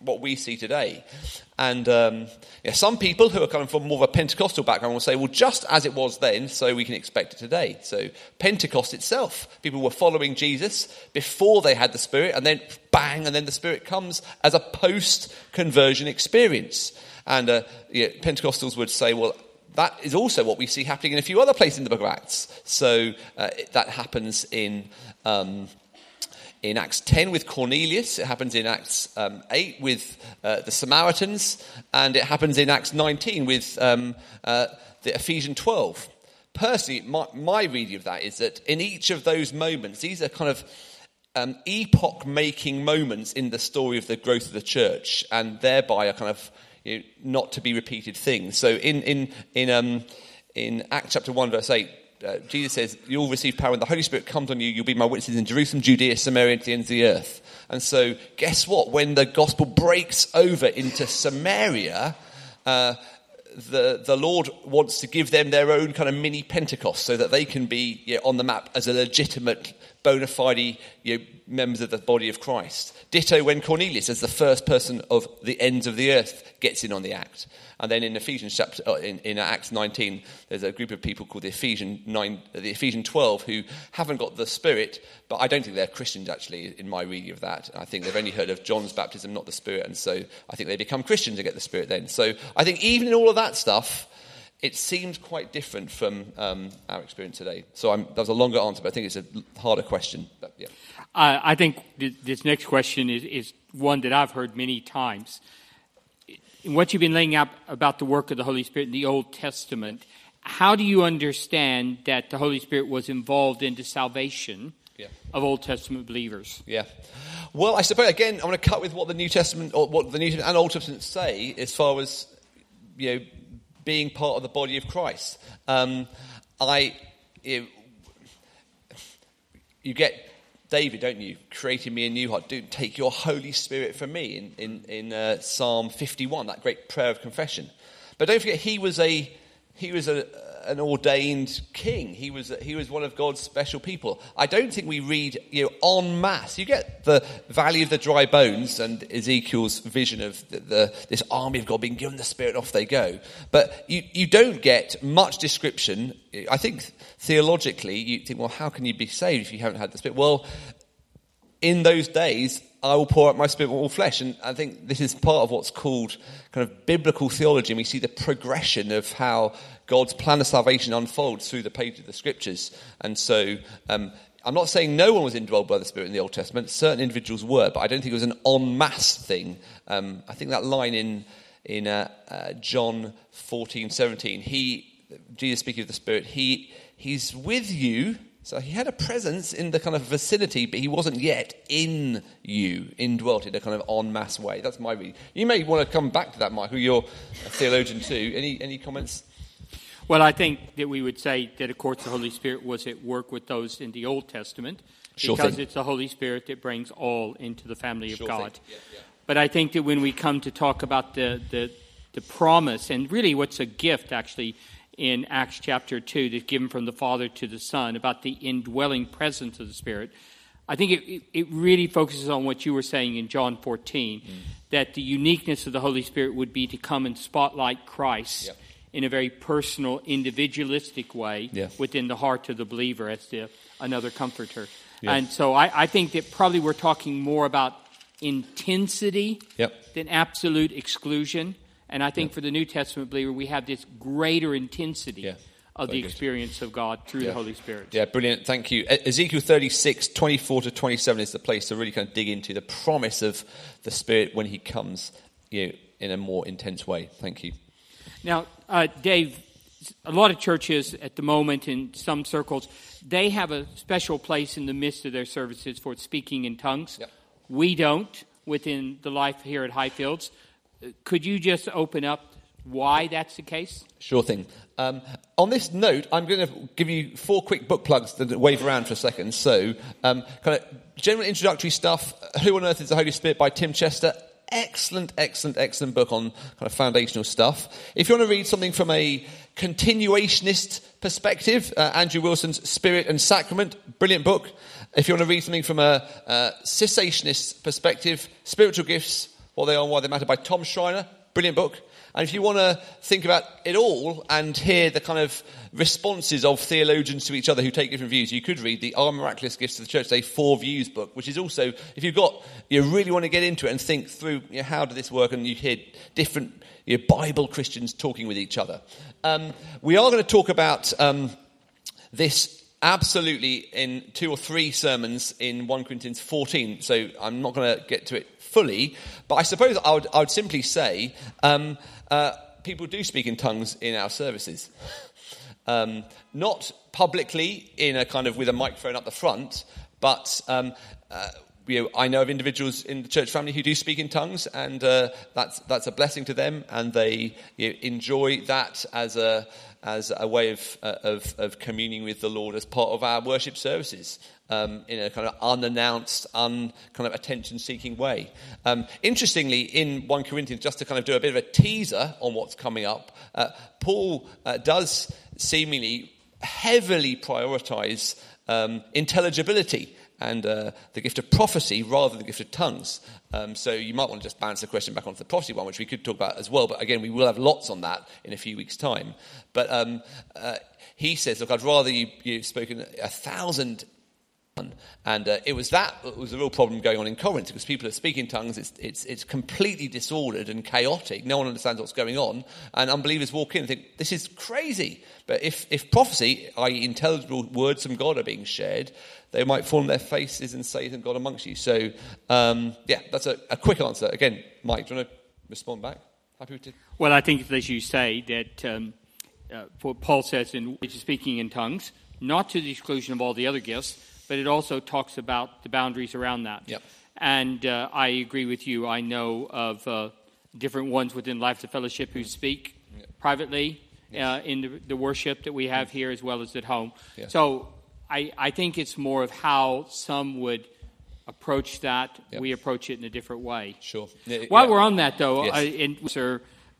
what we see today. And um, yeah, some people who are kind of from more of a Pentecostal background will say, well, just as it was then, so we can expect it today. So Pentecost itself, people were following Jesus before they had the Spirit, and then bang, and then the Spirit comes as a post-conversion experience. And uh, yeah, Pentecostals would say, well, that is also what we see happening in a few other places in the book of Acts. So uh, that happens in... Um, In Acts ten with Cornelius, it happens in Acts um, eight with uh, the Samaritans, and it happens in Acts nineteen with um, uh, the Ephesians twelve. Personally, my, my reading of that is that in each of those moments, these are kind of um, epoch-making moments in the story of the growth of the church, and thereby are kind of, you know, not to be repeated things. So in in in um, in Acts chapter one, verse eight. Uh, Jesus says, you'll receive power when the Holy Spirit comes on you. You'll be my witnesses in Jerusalem, Judea, Samaria, and to the ends of the earth. And so, guess what? When the gospel breaks over into Samaria, uh, the the Lord wants to give them their own kind of mini Pentecost so that they can be, you know, on the map as a legitimate, bona fide, you know, members of the body of Christ. Ditto when Cornelius, as the first person of the ends of the earth, gets in on the act. And then in Ephesians chapter, uh, in, in Acts nineteen, there's a group of people called the Ephesians nine, the Ephesians twelve, who haven't got the Spirit, but I don't think they're Christians actually. In my reading of that, I think they've only heard of John's baptism, not the Spirit, and so I think they become Christians and get the Spirit then. So I think even in all of that stuff, it seems quite different from um, our experience today. So I'm, that was a longer answer, but I think it's a harder question. But yeah, uh, I think th- this next question is, is one that I've heard many times. What you've been laying out about the work of the Holy Spirit in the Old Testament, how do you understand that the Holy Spirit was involved in the salvation yeah. of Old Testament believers? Yeah. Well, I suppose, again, I'm going to cut with what the New Testament, or what the New Testament and Old Testament say as far as, you know, being part of the body of Christ. Um, I, you know, you get... David, don't you? Creating me a new heart. Do take your Holy Spirit from me in in, in uh, Psalm fifty-one, that great prayer of confession. But don't forget, he was a he was a, an ordained king. He was he was one of God's special people. I don't think we read, you know, en masse. You get the Valley of the Dry Bones and Ezekiel's vision of the, the this army of God being given the Spirit, off they go. But you you don't get much description. I think theologically, you think, well, how can you be saved if you haven't had the Spirit? Well, in those days, I will pour out my Spirit on all flesh. And I think this is part of what's called kind of biblical theology. And we see the progression of how God's plan of salvation unfolds through the page of the Scriptures. And so um, I'm not saying no one was indwelled by the Spirit in the Old Testament. Certain individuals were, but I don't think it was an en masse thing. Um, I think that line in, in uh, uh, John fourteen seventeen, he, Jesus speaking of the Spirit, he he's with you. So he had a presence in the kind of vicinity, but he wasn't yet in you, indwelt in a kind of en masse way. That's my reading. You may want to come back to that, Michael. You're a theologian too. Any any comments? Well, I think that we would say that, of course, the Holy Spirit was at work with those in the Old Testament, sure because thing. It's the Holy Spirit that brings all into the family of sure God. Yeah, yeah. But I think that when we come to talk about the, the, the promise, and really what's a gift, actually, in Acts chapter two, that's given from the Father to the Son, about the indwelling presence of the Spirit, I think it, it really focuses on what you were saying in John fourteen, mm. that the uniqueness of the Holy Spirit would be to come and spotlight Christ yep. in a very personal, individualistic way yeah. within the heart of the believer as the, another comforter. Yeah. And so I, I think that probably we're talking more about intensity yep. than absolute exclusion. And I think yeah. for the New Testament believer, we have this greater intensity yeah. of Very the good. experience of God through yeah. the Holy Spirit. Yeah, brilliant. Thank you. Ezekiel thirty-six, twenty-four to twenty-seven is the place to really kind of dig into the promise of the Spirit when he comes, you know, in a more intense way. Thank you. Now, uh, Dave, a lot of churches at the moment in some circles, they have a special place in the midst of their services for speaking in tongues. Yep. We don't within the life here at Highfields. Could you just open up why that's the case? Sure thing. Um, on this note, I'm going to give you four quick book plugs that wave around for a second. So, um, kind of general introductory stuff. Who on Earth is the Holy Spirit by Tim Chester. Excellent, excellent, excellent book on kind of foundational stuff. If you want to read something from a continuationist perspective, uh, Andrew Wilson's Spirit and Sacrament, brilliant book. If you want to read something from a uh, cessationist perspective, Spiritual Gifts, What They Are and Why They Matter by Tom Schreiner. Brilliant book. And if you want to think about it all and hear the kind of responses of theologians to each other who take different views, you could read the Our Miraculous Gifts of the Church, a Four Views book, which is also, if you've got, you really want to get into it and think through, you know, how did this work, and you hear different, you know, Bible Christians talking with each other. Um, we are going to talk about um, this absolutely in two or three sermons in First Corinthians fourteen, so I'm not going to get to it fully, but I suppose I would, I would simply say um, uh, people do speak in tongues in our services. Um, not publicly in a kind of with a microphone up the front, but um, uh, you know, I know of individuals in the church family who do speak in tongues, and uh, that's that's a blessing to them, and they, you know, enjoy that as a as a way of, uh, of of communing with the Lord as part of our worship services, um, in a kind of unannounced, un kind of attention-seeking way. Um, interestingly, in First Corinthians, just to kind of do a bit of a teaser on what's coming up, uh, Paul uh, does seemingly heavily prioritise um, intelligibility and uh, the gift of prophecy rather than the gift of tongues. Um, so you might want to just bounce the question back onto the prophecy one, which we could talk about as well. But again, we will have lots on that in a few weeks' time. But um, uh, he says, look, I'd rather you, you've spoken a thousand. And uh, it was that that was a real problem going on in Corinth, because people are speaking tongues. It's, it's, it's completely disordered and chaotic. No one understands what's going on. And unbelievers walk in and think, this is crazy. But if, if prophecy, that is intelligible words from God, are being shared, they might fall on their faces and say, God amongst you. So, um, yeah, that's a, a quick answer. Again, Mike, do you want to respond back? Happy to? Well, I think, as you say, that um, uh, what Paul says in speaking in tongues, not to the exclusion of all the other gifts, but it also talks about the boundaries around that. Yep. And uh, I agree with you. I know of uh, different ones within Life of Fellowship who speak yep. privately yes. uh, in the, the worship that we have here as well as at home. Yes. So I, I think it's more of how some would approach that. Yep. We approach it in a different way. Sure. Yeah, While yeah. we're on that, though, yes. I, and, sir,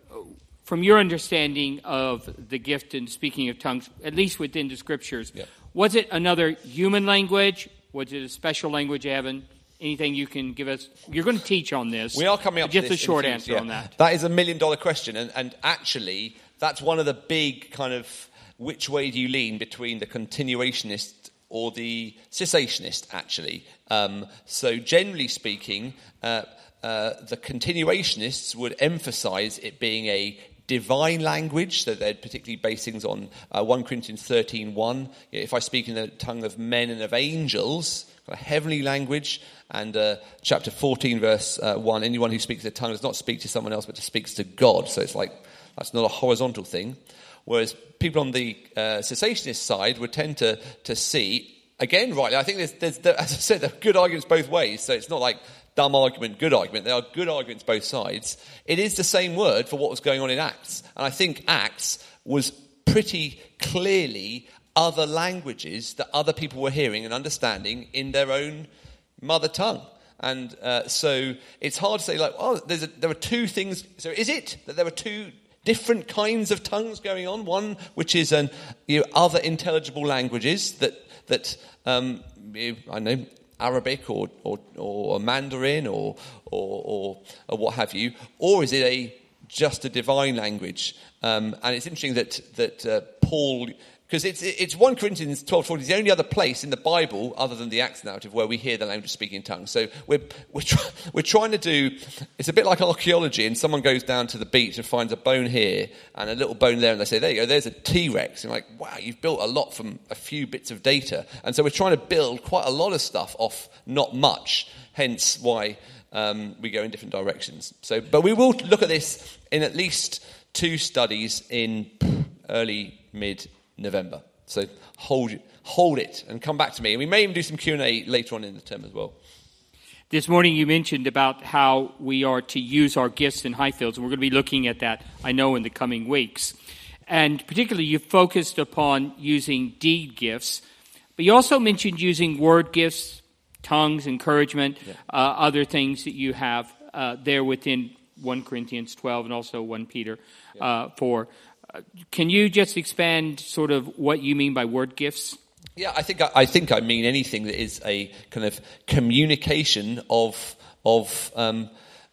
from your understanding of the gift and speaking of tongues, at least within the Scriptures, yep. was it another human language? Was it a special language, Evan? Anything you can give us? You're going to teach on this. We are coming up just to this a short few, answer yeah. on that. That is a million dollar question, and, and actually, that's one of the big kind of which way do you lean between the continuationist or the cessationist, actually. Um, so, generally speaking, uh, uh, the continuationists would emphasise it being a divine language, so they'd particularly base things on uh, First Corinthians thirteen one. If I speak in the tongue of men and of angels, a heavenly language, and uh, chapter fourteen, verse uh, one, anyone who speaks the tongue does not speak to someone else, but speaks to God. So it's like, that's not a horizontal thing. Whereas people on the uh, cessationist side would tend to to see, again, rightly, I think there's, there's there, as I said, there are good arguments both ways, so it's not like dumb argument, good argument. There are good arguments both sides. It is the same word for what was going on in Acts. And I think Acts was pretty clearly other languages that other people were hearing and understanding in their own mother tongue. And uh, so it's hard to say, like, oh, there's a, there are two things. So is it that there are two different kinds of tongues going on? One which is an, you know, other intelligible languages that, that um, I know, Arabic or, or, or Mandarin or, or, or, or what have you, or is it a just a divine language? Um, and it's interesting that that uh, Paul, because it's it's First Corinthians twelve forty, the only other place in the Bible other than the Acts narrative where we hear the language of speaking in tongues. So we're we're, try, we're trying to do. It's a bit like archaeology, and someone goes down to the beach and finds a bone here and a little bone there, and they say, "There you go, there's a T-Rex." And you're like, wow, you've built a lot from a few bits of data, and so we're trying to build quite a lot of stuff off not much. Hence why um, we go in different directions. So, but we will look at this in at least two studies in early mid. November. So hold hold it and come back to me. And we may even do some Q and A later on in the term as well. This morning you mentioned about how we are to use our gifts in Highfields, and we're going to be looking at that, I know, in the coming weeks. And particularly you focused upon using deed gifts, but you also mentioned using word gifts, tongues, encouragement, yeah. uh, other things that you have uh, there within First Corinthians twelve and also First Peter yeah. uh, four. Can you just expand sort of what you mean by word gifts? Yeah, I think I, I think I mean anything that is a kind of communication of of um,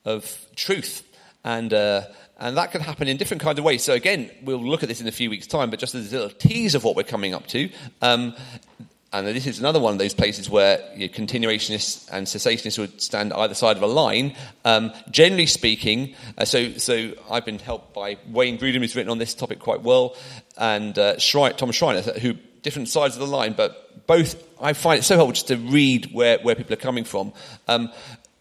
of truth. And uh, and that can happen in different kinds of ways. So again, we'll look at this in a few weeks' time, but just as a little tease of what we're coming up to. Um, and this is another one of those places where you know, continuationists and cessationists would stand either side of a line. Um, generally speaking, uh, so so I've been helped by Wayne Grudem, who's written on this topic quite well, and uh, Schreiner, Thomas Schreiner, who different sides of the line, but both, I find it so helpful just to read where, where people are coming from. Um,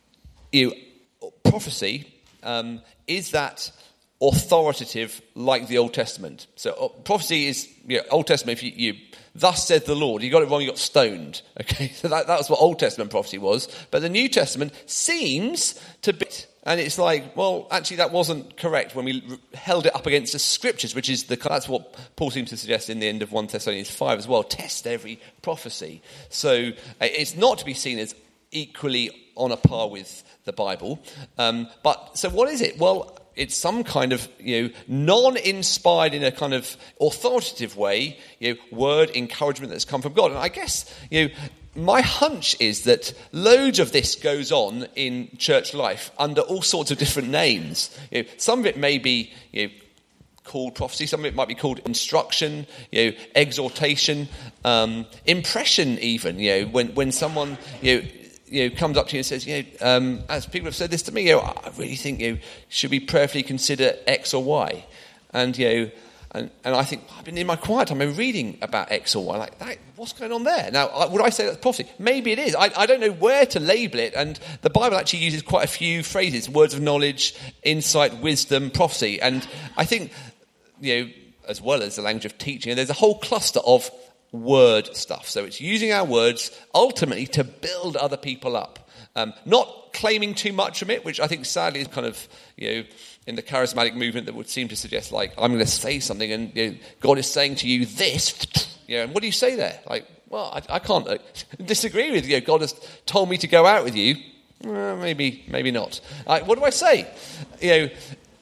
you know, prophecy, um, is that authoritative like the Old Testament? So uh, prophecy is, you know, Old Testament, if you, you, thus said the Lord, you got it wrong, you got stoned. Okay, so that, that was what Old Testament prophecy was. But the New Testament seems to be, and it's like, well, actually that wasn't correct when we held it up against the Scriptures, which is the, that's what Paul seems to suggest in the end of First Thessalonians five as well. Test every prophecy. So it's not to be seen as equally on a par with the Bible. Um, but so what is it? Well, it's some kind of, you know, non-inspired in a kind of authoritative way, you know, word encouragement that's come from God. And I guess, you know, my hunch is that loads of this goes on in church life under all sorts of different names. You know, some of it may be, you know, called prophecy, some of it might be called instruction, you know, exhortation, um, impression even, you know, when, when someone, you know, you know, comes up to you and says, you know, um, as people have said this to me, you know, I really think, you know, should we prayerfully consider X or Y? And, you know, and, and I think, I've been in my quiet time, I'm reading about X or Y, like, that, what's going on there? Now, I, would I say that's prophecy? Maybe it is. I, I don't know where to label it, and the Bible actually uses quite a few phrases, words of knowledge, insight, wisdom, prophecy, and I think, you know, as well as the language of teaching, there's a whole cluster of word stuff. So it's using our words ultimately to build other people up. Um, not claiming too much from it, which I think sadly is kind of, you know, in the charismatic movement that would seem to suggest like, I'm going to say something and you know, God is saying to you this, you know, and what do you say there? Like, well, I, I can't uh, disagree with you. God has told me to go out with you. Well, maybe, maybe not. Uh, what do I say? You know,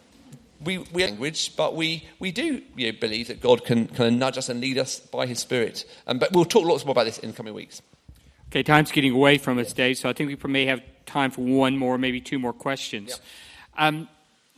We, we language, but we, we do you know, believe that God can kind of nudge us and lead us by His Spirit. Um, but we'll talk lots more about this in the coming weeks. Okay, time's getting away from us, Dave, so I think we may have time for one more, maybe two more questions. Yep. Um,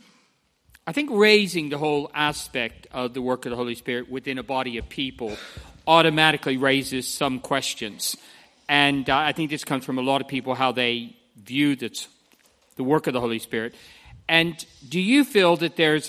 I think raising the whole aspect of the work of the Holy Spirit within a body of people automatically raises some questions. And uh, I think this comes from a lot of people, how they view this, the work of the Holy Spirit. And do you feel that there's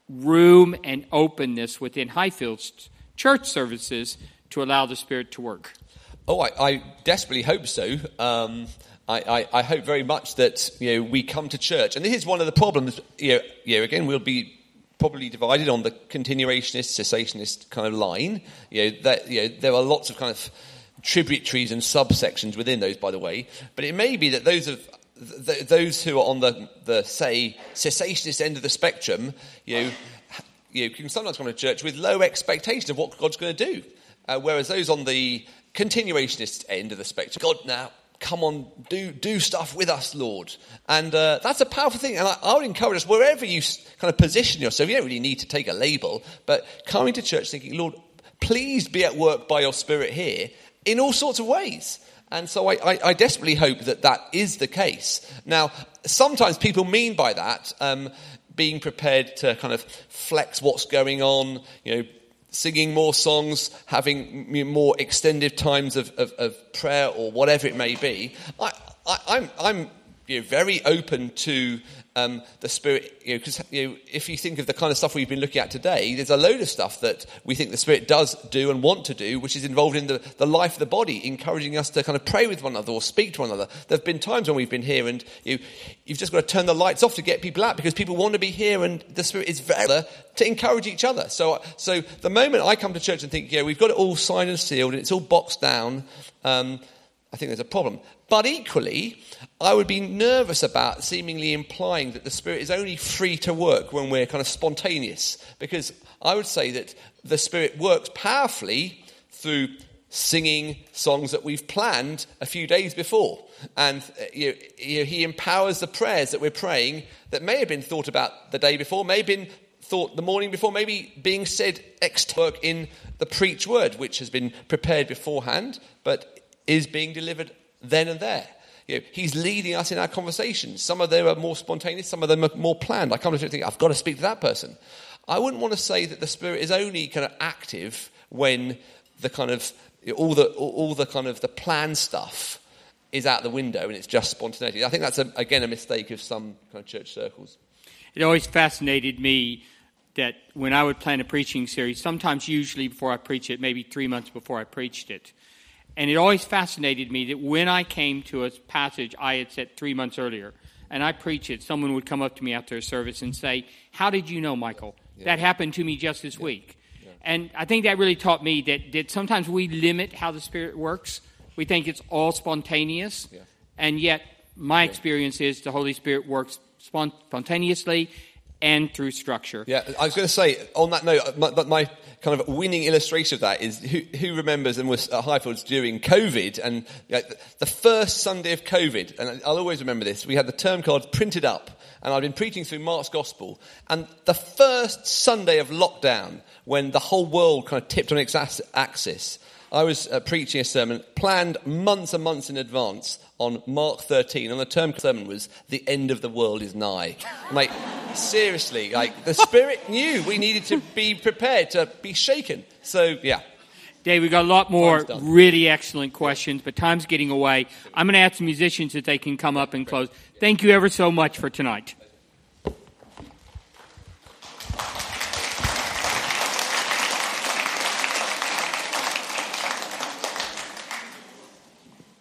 room and openness within Highfield's church services to allow the Spirit to work? Oh, I, I desperately hope so. Um, I, I, I hope very much that you know we come to church, and this is one of the problems. You know, you know again, we'll be probably divided on the continuationist, cessationist kind of line. You know, that you know there are lots of kind of tributaries and subsections within those, by the way. But it may be that those of th- those who are on the, the say cessationist end of the spectrum, you know, you can sometimes come to church with low expectations of what God's going to do, uh, whereas those on the continuationist end of the spectrum, God, now come on, do do stuff with us, Lord. And uh, that's a powerful thing. And I, I would encourage us, wherever you kind of position yourself, you don't really need to take a label, but coming to church thinking, Lord, please be at work by your Spirit here in all sorts of ways. And so I, I, I desperately hope that that is the case. Now, sometimes people mean by that um, being prepared to kind of flex what's going on, you know, singing more songs, having more extended times of, of, of prayer or whatever it may be. I, I, I'm, I'm you know, very open to um, the Spirit, you know, because you know, if you think of the kind of stuff we've been looking at today, there's a load of stuff that we think the Spirit does do and want to do, which is involved in the, the life of the body, encouraging us to kind of pray with one another or speak to one another. There have been times when we've been here and you, you've just got to turn the lights off to get people out because people want to be here and the Spirit is very to encourage each other. So, so the moment I come to church and think, yeah, we've got it all signed and sealed and it's all boxed down, um, I think there's a problem. But equally, I would be nervous about seemingly implying that the Spirit is only free to work when we're kind of spontaneous. Because I would say that the Spirit works powerfully through singing songs that we've planned a few days before. And you know, you know, He empowers the prayers that we're praying that may have been thought about the day before, may have been thought the morning before, maybe being said ex work in the preached word, which has been prepared beforehand, but is being delivered then and there. You know, he's leading us in our conversations. Some of them are more spontaneous, some of them are more planned. I come to think, I've got to speak to that person. I wouldn't want to say that the Spirit is only kind of active when the kind of all the all the kind of the planned stuff is out the window and it's just spontaneity. I think that's, a, again, a mistake of some kind of church circles. It always fascinated me that when I would plan a preaching series, sometimes usually before I preach it, maybe three months before I preached it, and it always fascinated me that when I came to a passage I had set three months earlier, and I preach it, someone would come up to me after a service and say, "How did you know, Michael? Yeah. That happened to me just this yeah. week." Yeah. And I think that really taught me that, that sometimes we limit how the Spirit works. We think it's all spontaneous, yeah. and yet my yeah. experience is the Holy Spirit works spontaneously and through structure. Yeah, I was going to say, on that note, my, my kind of winning illustration of that is, who, who remembers and was at Highfields during COVID, and you know, the first Sunday of COVID, and I'll always remember this, we had the term cards printed up, and I'd been preaching through Mark's Gospel, and the first Sunday of lockdown, when the whole world kind of tipped on its axis, I was uh, preaching a sermon planned months and months in advance on Mark thirteen, and the term sermon was "The end of the world is nigh." Like, seriously, like the Spirit knew we needed to be prepared to be shaken. So, yeah. Dave, we've got a lot more really excellent questions, but time's getting away. I'm going to ask the musicians if they can come up and close. Thank you ever so much for tonight.